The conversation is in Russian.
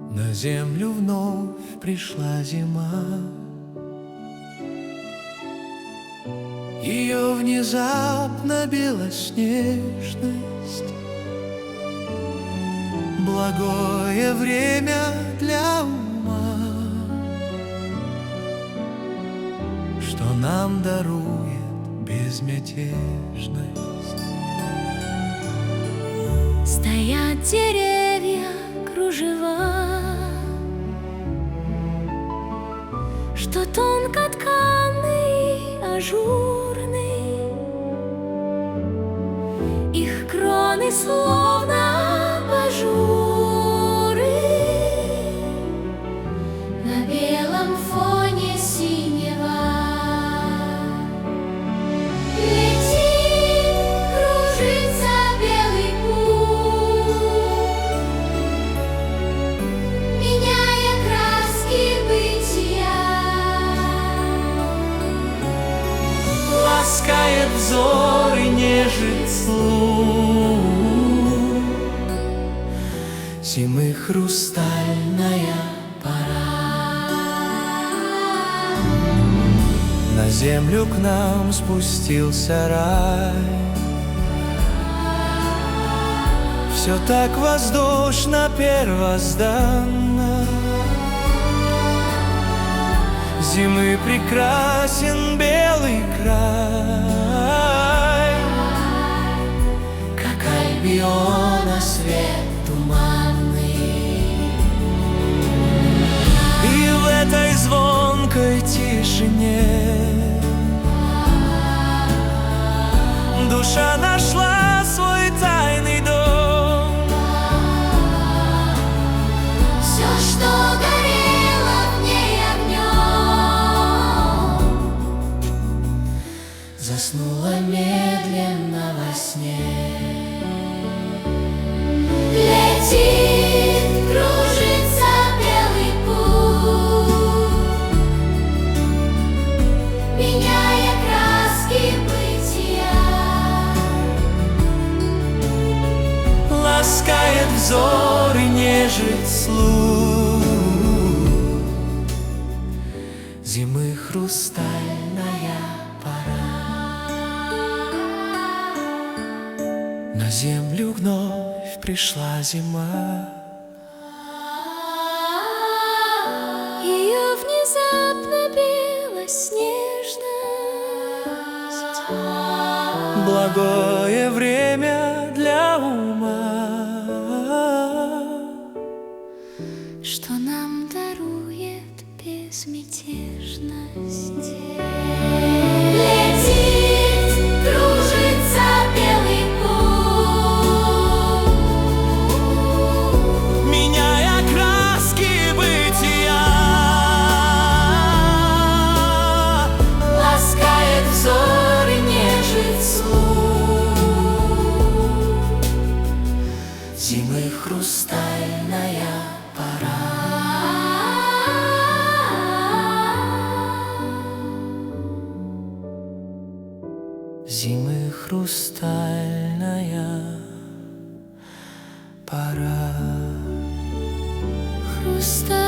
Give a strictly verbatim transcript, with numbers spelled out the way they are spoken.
На землю вновь пришла зима. Ее внезапно белоснежность, благое время для ума, что нам дарует безмятежность. Стоят деревья кружева, что тонко тканый, ажурный, их кроны словно абажуры на белом фоне синего. Летит, кружится белый путь, меняя краски бытия. Ласкает взор и нежит слух, зимы хрустальная пора. На землю к нам спустился рай. Все так воздушно, первозданно. Зимы прекрасен белый край, как Альбиона свет туманный. И в этой звонкой тишине душа нашла свой тайный дом. Все, что горело в ней огнем, заснула медленно во сне. Летит, кружится белый путь, меняя краски бытия. Ласкает взор и нежит слух, зимы хрустальная пора. На землю вновь пришла зима. Ее внезапно белоснежность, Благое время для ума, что нам дарует безмятежность. Летит, кружится белый путь, меняя краски бытия. ласкает взор и нежит слух, Зимы хрустальная пора. Зимы хрустальная пора. хрусталь.